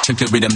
Check the rhythm.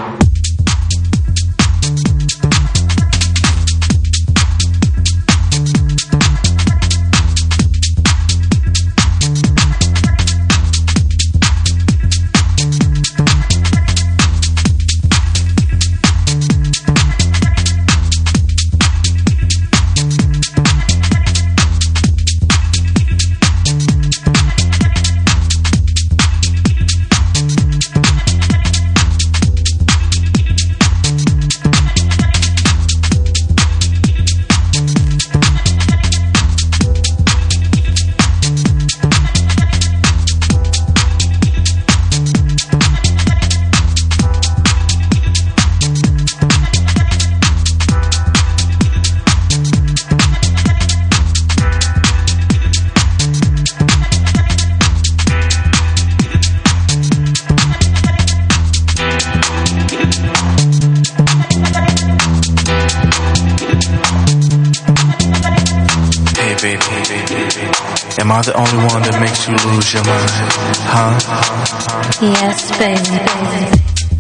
Am I the only one that makes you lose your mind? Huh? Yes, baby.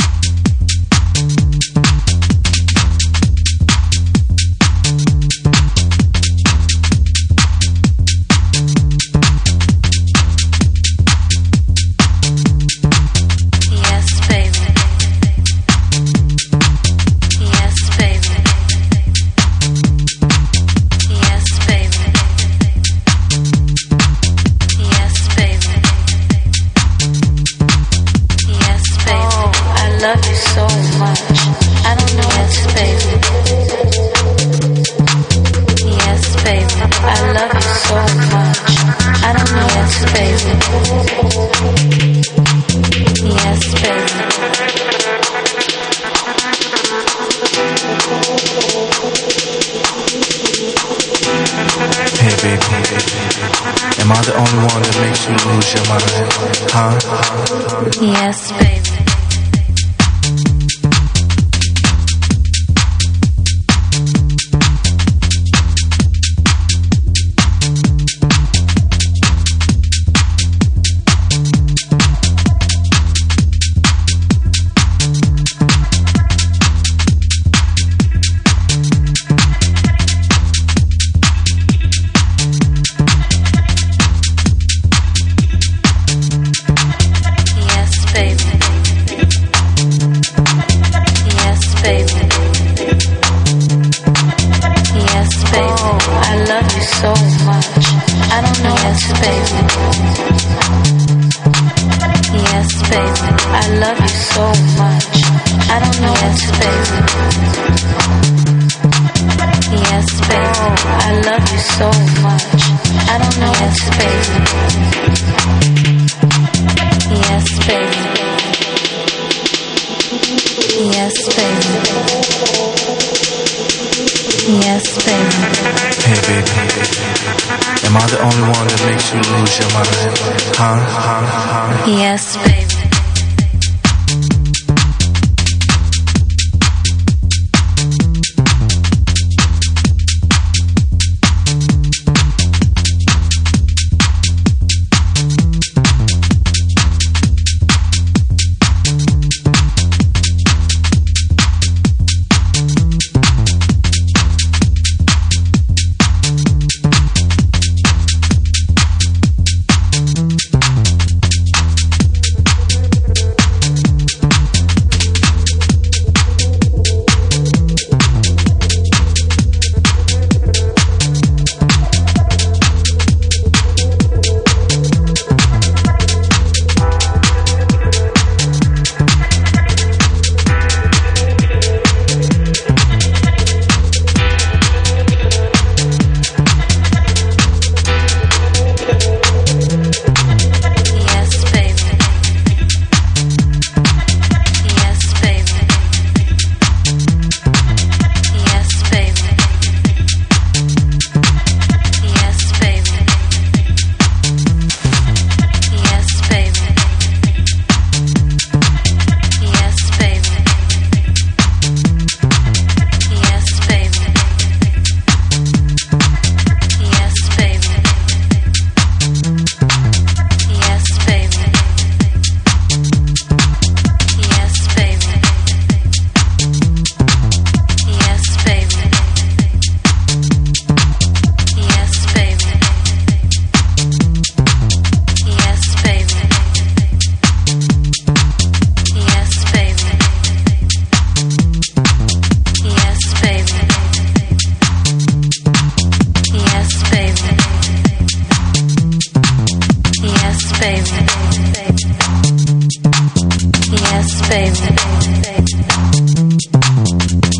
Am I the only one that makes you lose your mind? Huh? Yes, baby. Am I the only one that makes you lose your mind? Huh? Yes, baby.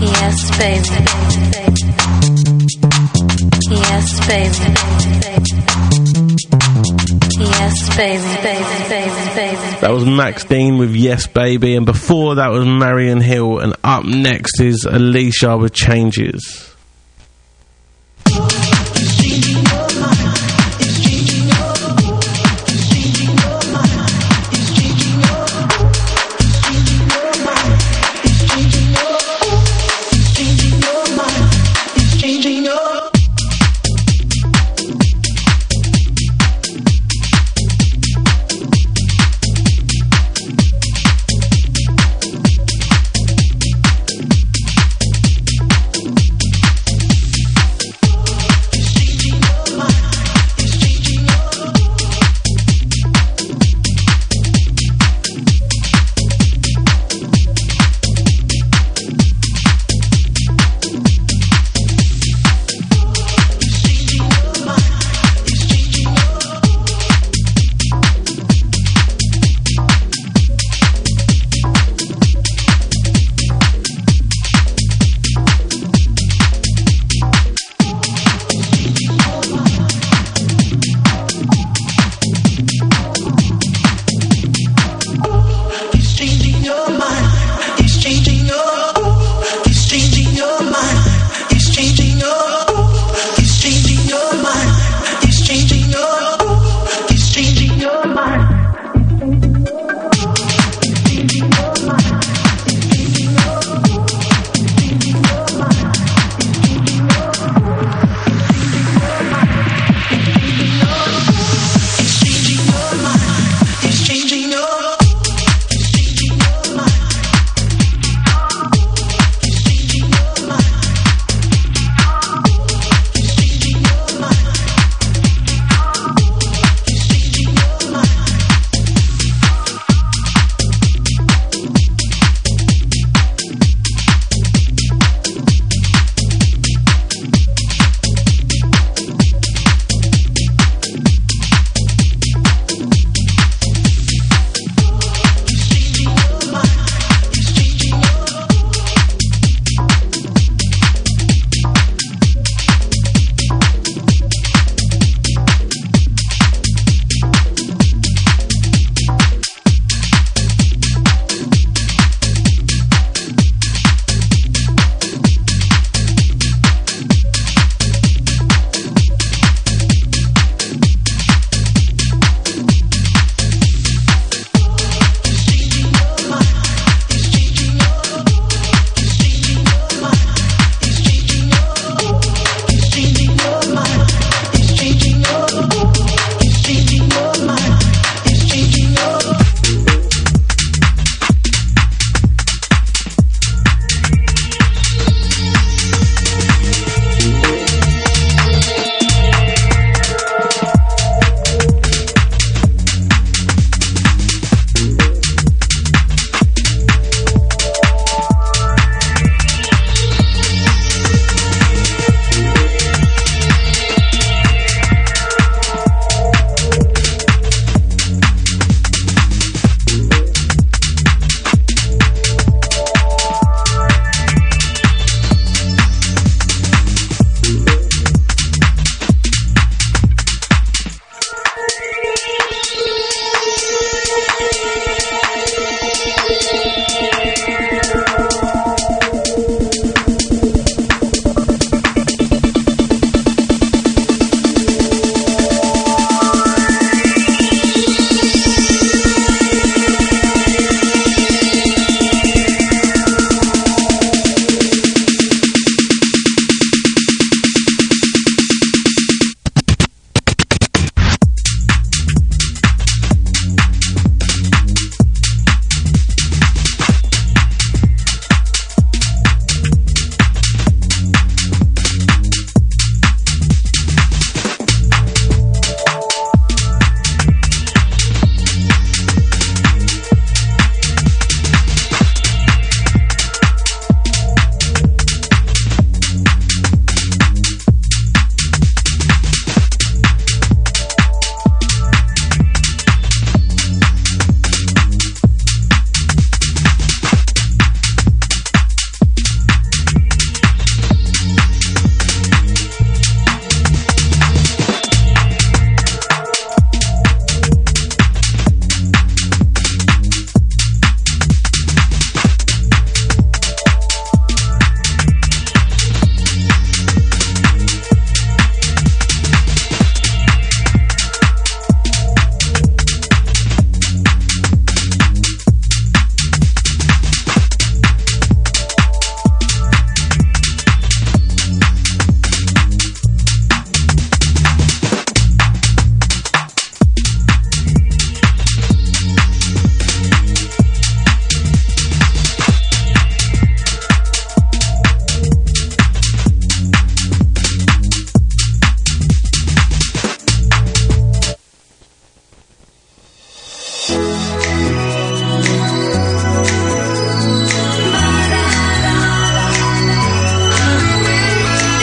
Yes, baby. Yes, baby. Yes, baby. That was Max Dean with Yes Baby, and before that was Marion Hill, and up next is Alicia with Changes.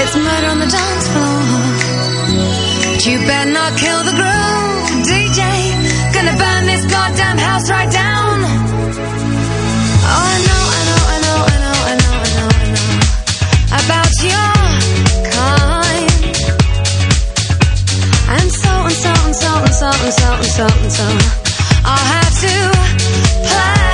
It's murder on the dance floor. But you better not kill the groove, DJ. Gonna burn this goddamn house right down. Oh, I know about your kind. And so I'll have to play.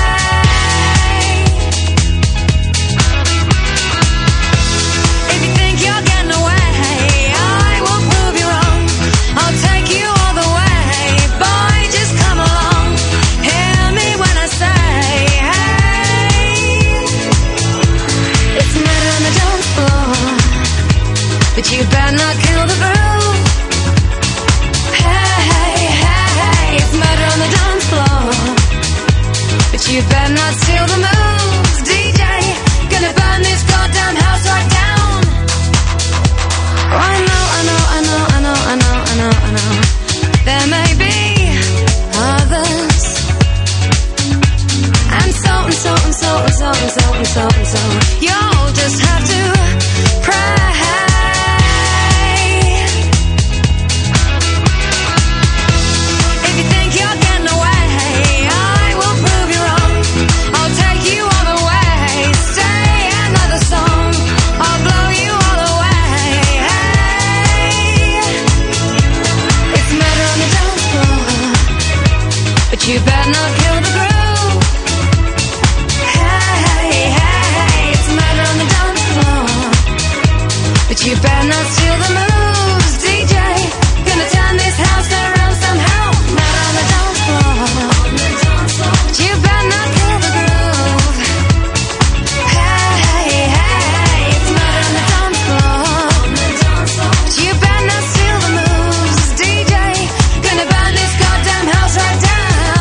If you think you're getting away, I will prove you wrong. I'll take you all the way. Boy, just come along. Hear me when I say, hey. It's murder on the dance floor, but you better not kill the groove. Hey, it's murder on the dance floor, but you better not steal the moves, DJ. Gonna burn this goddamn house right down. Oh, I know. There may be others, and so you'll just have to pray. If you think you're getting away, I will prove you wrong. I'll take you all the way. Say another song, I'll blow you all away. Hey, it's murder on the dance floor, but you better not kill the groove. Hey, it's murder on the dance floor, but you better not steal the moves, DJ. Gonna turn this house around somehow. Murder on the dance floor, but you better not kill the groove. Hey, it's murder on the dance floor, but you better not steal the moves, DJ. Gonna burn this goddamn house right down.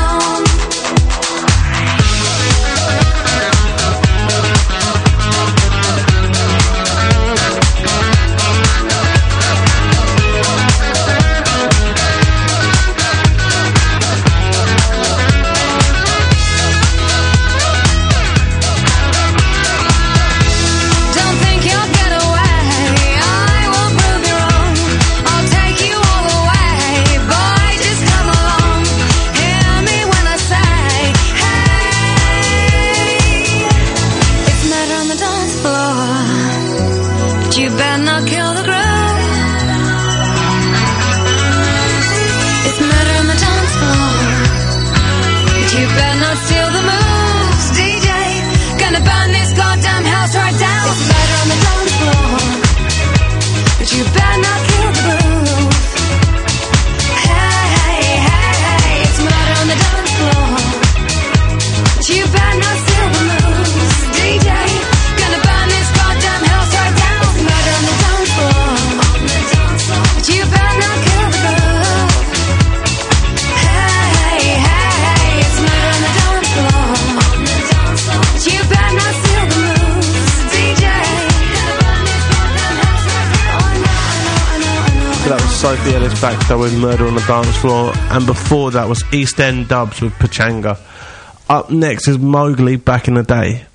Don't think you'll get away, I will prove you wrong. I'll take you all the way. Boy, just come along. Hear me when I say, hey. It's murder on the dance floor, but you better not kill the groove. It's murder on the dance floor, but you better not steal the moves, DJ. Gonna burn this goddamn house right down. It's murder on the dance floor, but you better not kill the groove. Hey, it's murder on the dance floor, but you better not steal the moves, DJ. Gonna burn this goddamn house right down. It's murder on the dance floor, but you better not kill the groove. Hey, it's murder on the dance floor, but you better not steal the moves, DJ. Gonna burn this goddamn house right down. Oh, I know. So that was Sophie Ellis Baxter with Murder on the Dance Floor, and before that was East End Dubs with Pachanga. Up next is Mowgli, Back in the Day.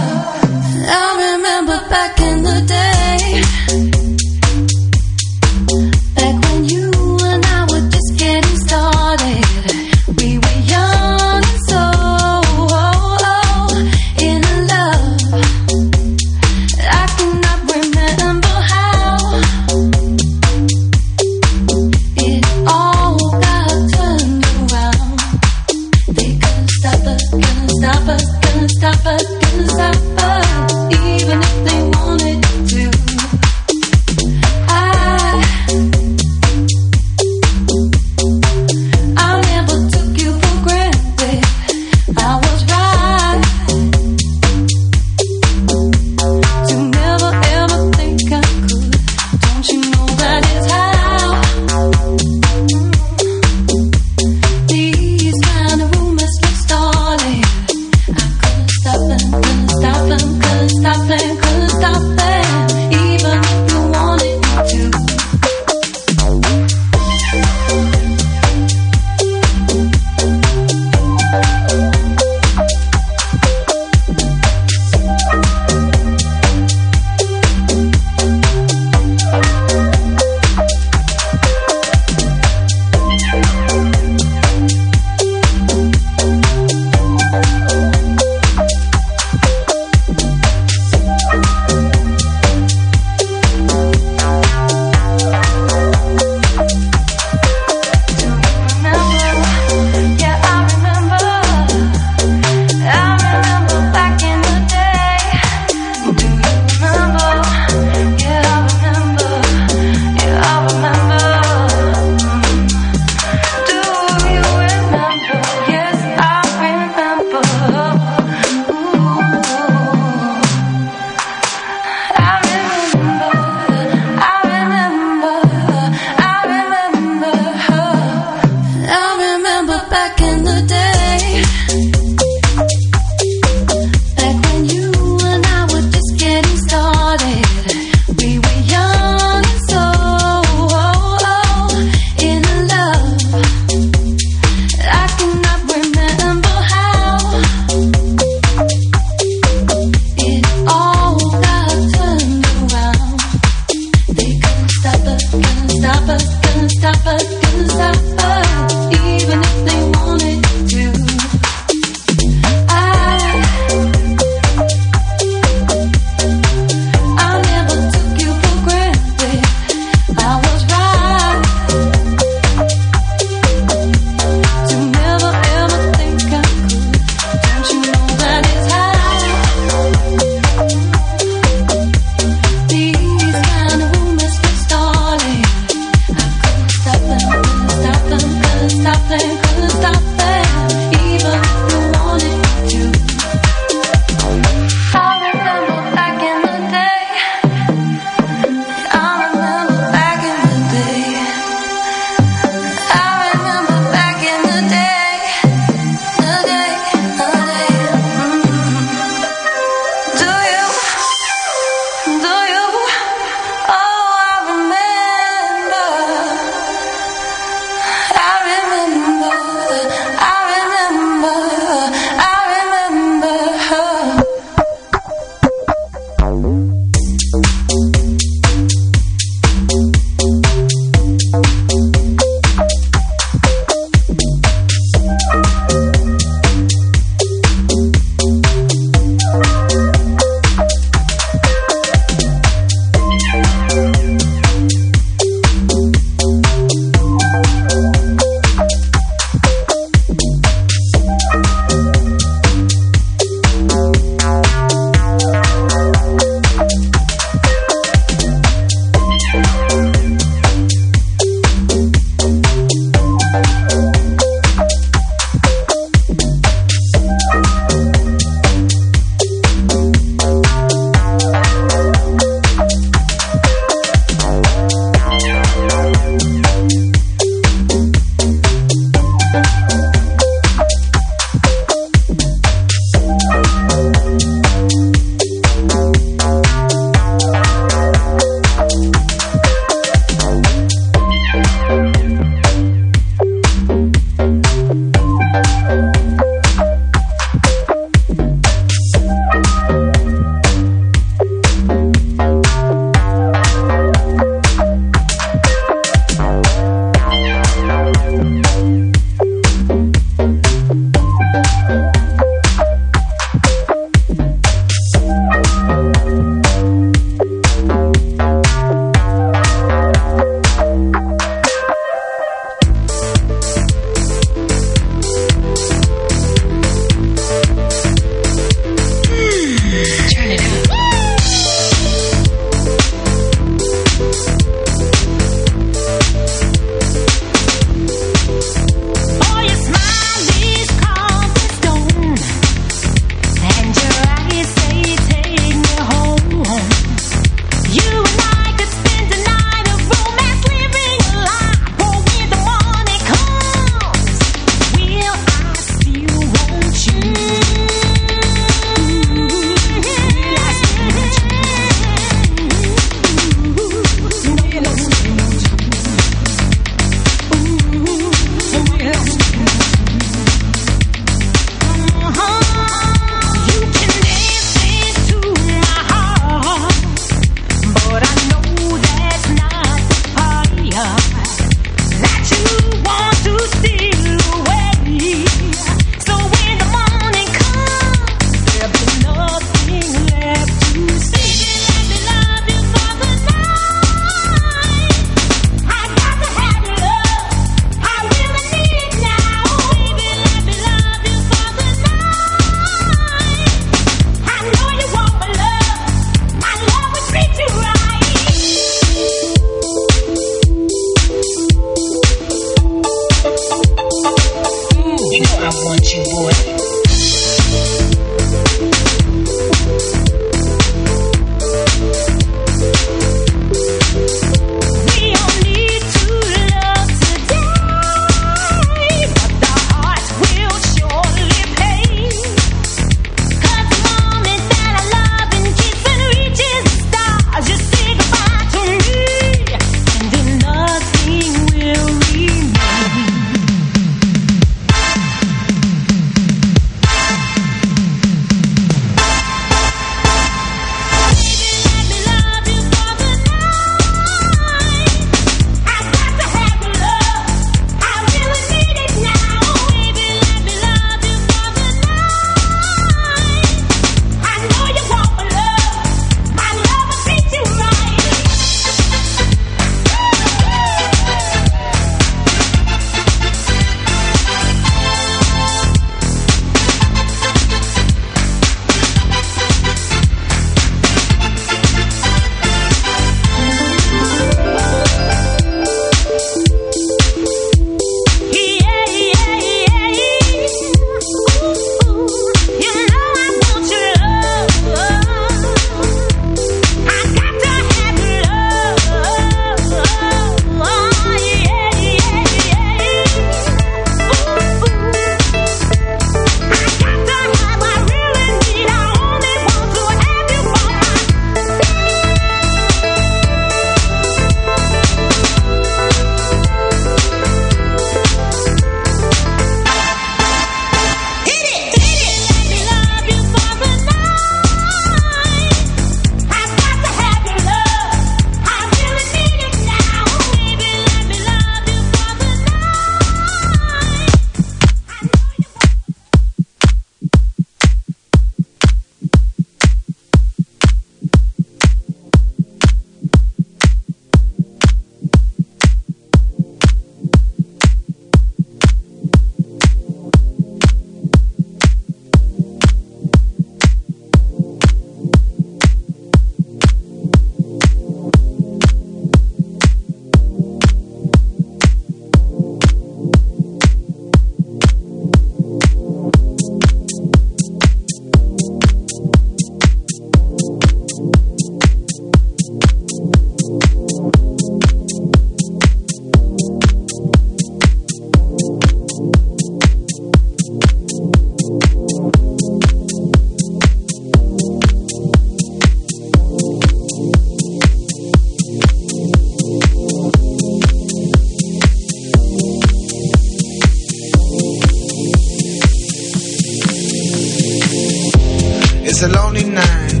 It's a lonely night.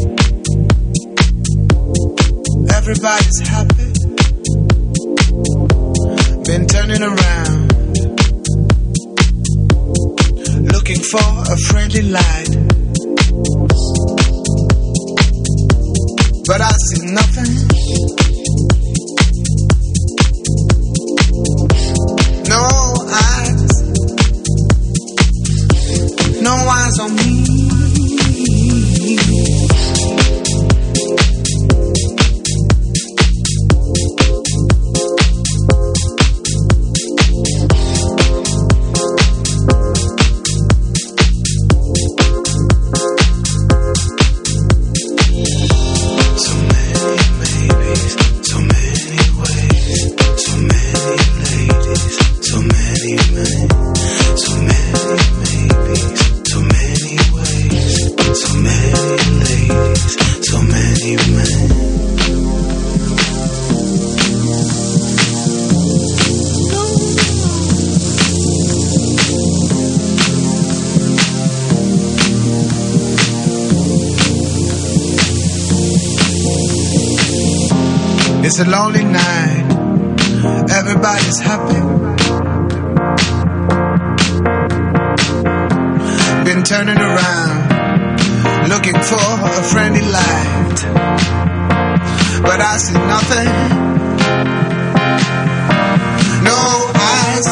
Everybody's happy. Been turning around, looking for a friendly light, but I see nothing. No eyes, no eyes on me. It's a lonely night. Everybody's happy. Been turning around, looking for a friendly light, but I see nothing. No eyes.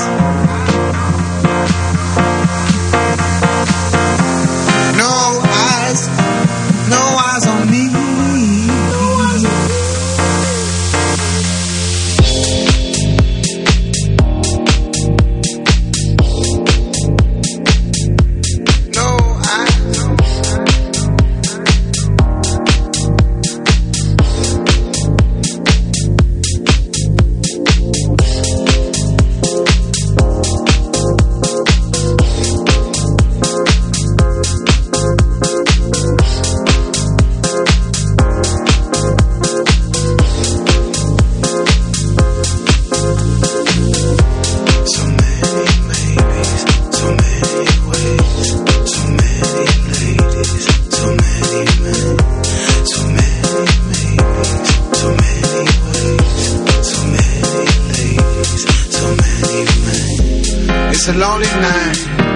No eyes. No eyes on me. It's a lonely night.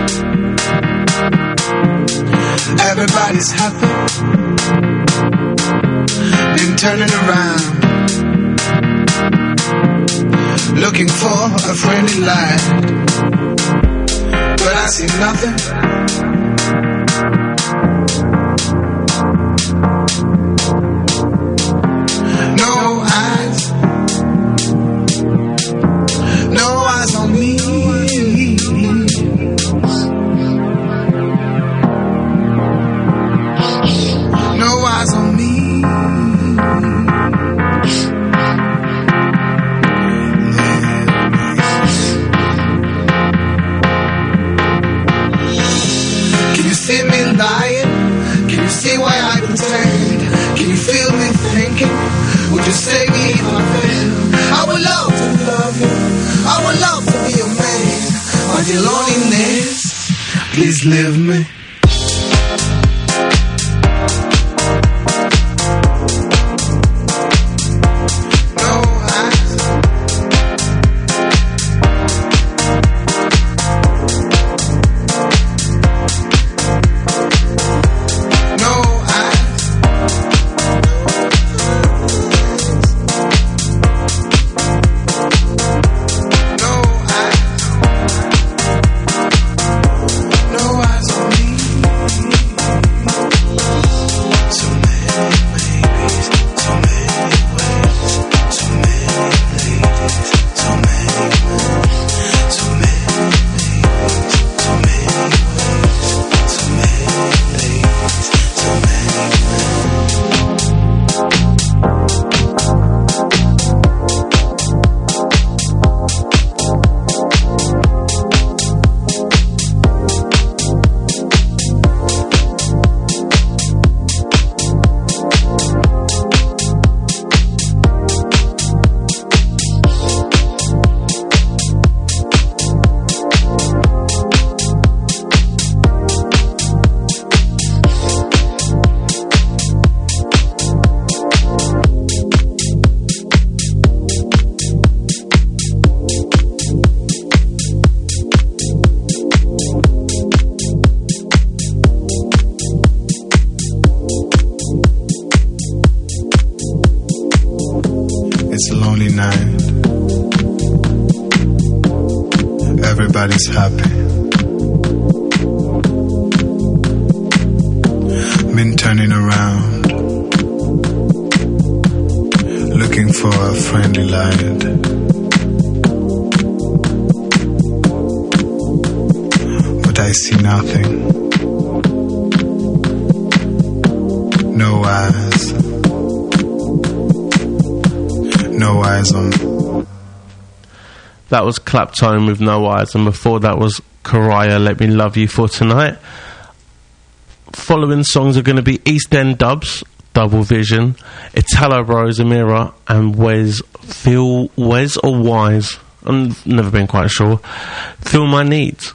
Everybody's happy. Been turning around, looking for a friendly light, but I see nothing. No eyes. No eyes on me. No eyes on me. Can you see me lying? Can you see why I pretend? Can you feel me thinking? Would you save me if I fail? I would love to love you. I would love to be your man. But your loneliness, please leave me. No eyes on me. everybody's happy. Been turning around, looking for a friendly light. But I see nothing. No eyes. No eyes on. That was Claptone with No Eyes, and before that was Karaya, Let Me Love You For Tonight. Following songs are going to be East End Dubs, Double Vision, Italo Bros, Amira, and Wes or Wise, I've never been quite sure, Feel My Needs.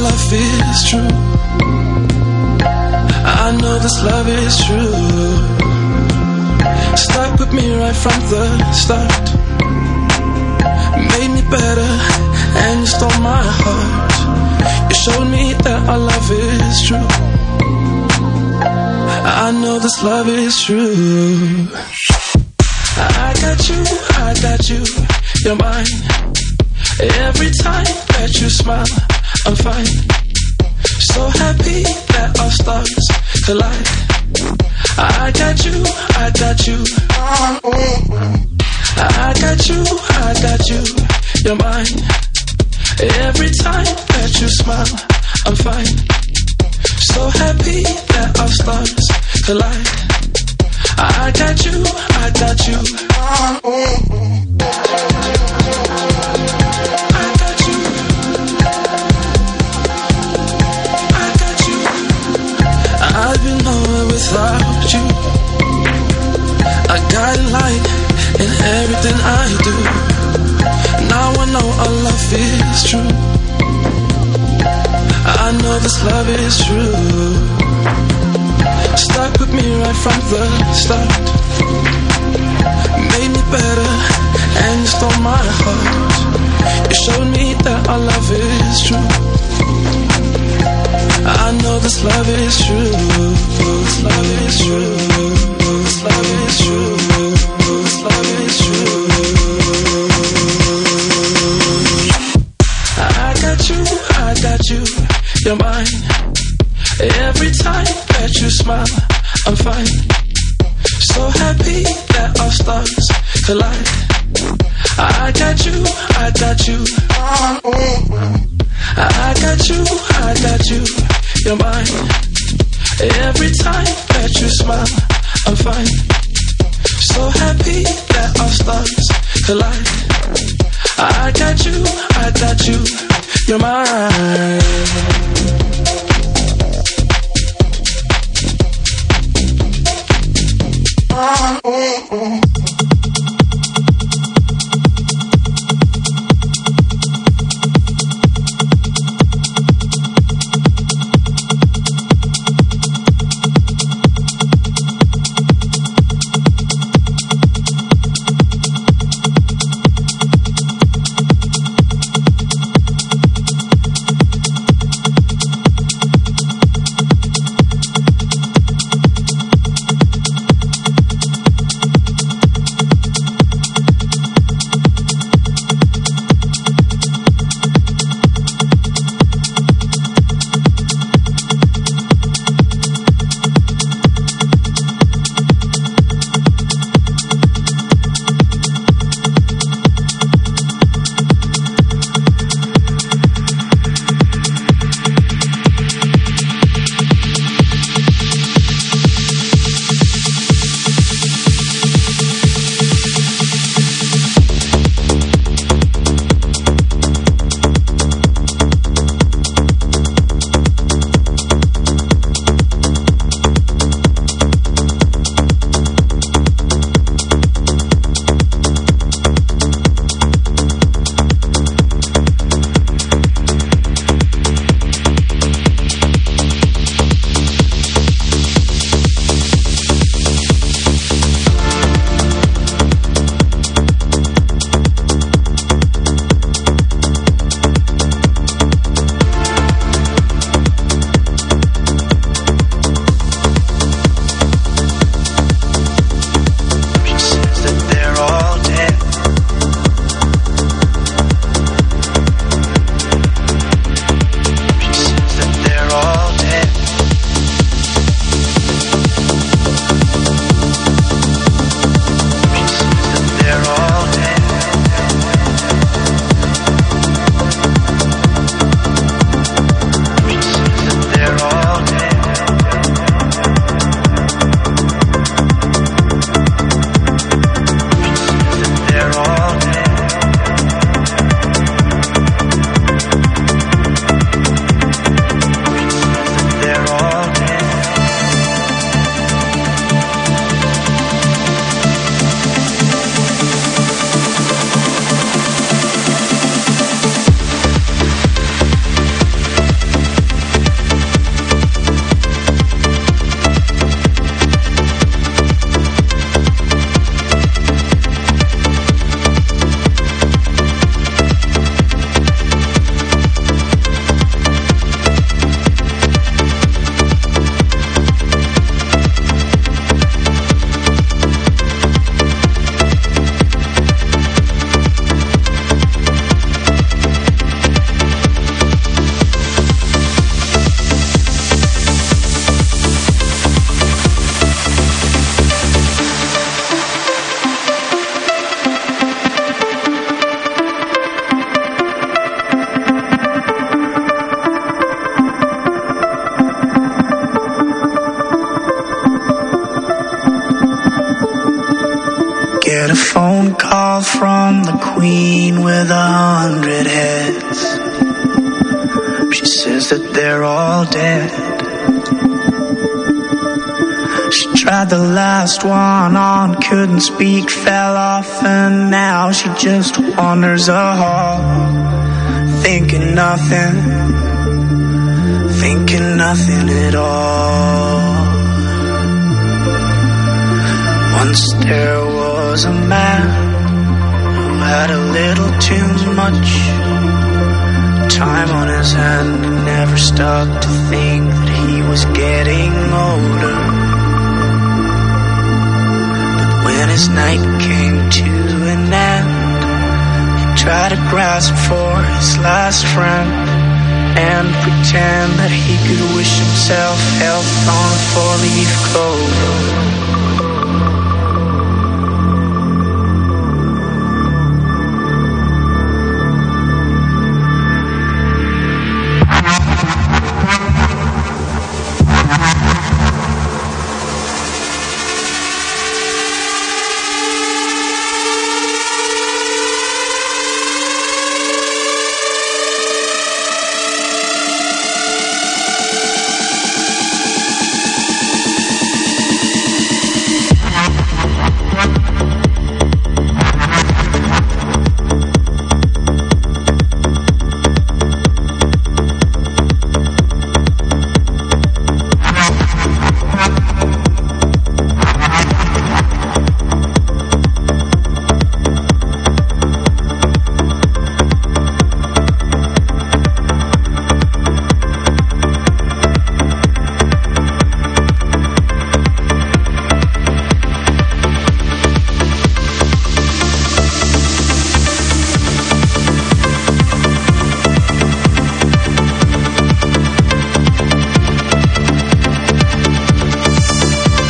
love is true. I know this love is true. Stuck with me right from the start. Made me better and you stole my heart. You showed me that our love is true. I know this love is true. I got you, you're mine. Every time that you smile, I'm fine. So happy that our stars collide. I got you, you're mine. Every time that you smile, I'm fine. So happy that our stars collide. I got you. I got you. I've been nowhere without you. I got light in everything I do. Now I know our love is true. I know this love is true. Stuck with me right from the start. Made me better and you stole my heart. You showed me that our love is true. I know this love is true. This love is true. This love is true. This love is true. I got you, you're mine. Every time that you smile, I'm fine. So happy that our stars collide. I got you, you're mine. Every time that you smile, I'm fine. So happy that our stars collide. I got you, you're mine. call from the queen with 100 heads. She says that they're all dead. She tried the last one on, couldn't speak, fell off, and now she just wanders a hall, thinking nothing at all. Once there was a man who had a little too much time on his hand and never stopped to think that he was getting older. But when his night came to an end, he tried to grasp for his last friend and pretend that he could wish himself health on a 4-leaf clover.